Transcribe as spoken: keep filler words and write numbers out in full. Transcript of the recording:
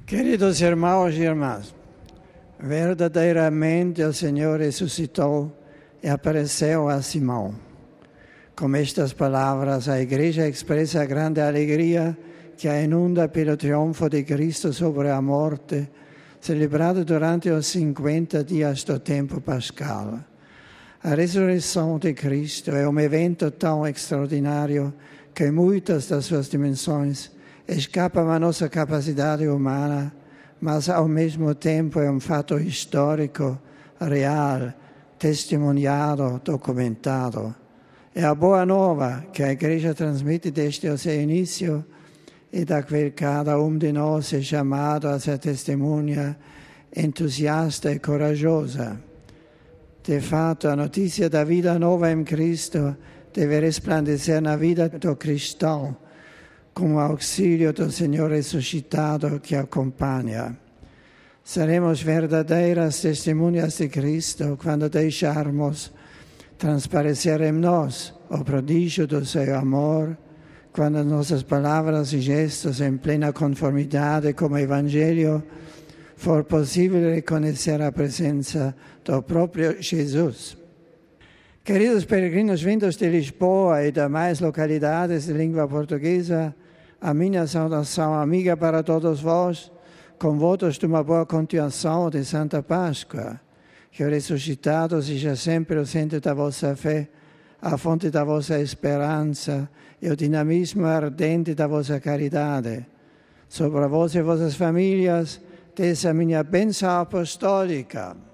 Queridos irmãos e irmãs, verdadeiramente o Senhor ressuscitou e apareceu a Simão. Com estas palavras, a Igreja expressa a grande alegria que a inunda pelo triunfo de Cristo sobre a morte, celebrado durante os cinquenta dias do tempo pascal. A ressurreição de Cristo é um evento tão extraordinário que muitas das suas dimensões escapam à nossa capacidade humana, mas ao mesmo tempo é um fato histórico, real, testemunhado, documentado. É a boa nova que a Igreja transmite desde o seu início e da qual cada um de nós é chamado a ser testemunha entusiasta e corajosa. De fato, a notícia da vida nova em Cristo deve resplandecer na vida do cristão, com o auxílio do Senhor ressuscitado que acompanha. Seremos verdadeiras testemunhas de Cristo quando deixarmos transparecer em nós o prodígio do seu amor, quando nossas palavras e gestos em plena conformidade com o Evangelho for possível reconhecer a presença do próprio Jesus. Queridos peregrinos vindos de Lisboa e demais localidades de língua portuguesa, a minha saudação amiga para todos vós, com votos de uma boa continuação de Santa Páscoa. Que o ressuscitado seja sempre o centro da vossa fé, a fonte da vossa esperança e o dinamismo ardente da vossa caridade. Sobre vós e vossas famílias, desça a minha bênção apostólica.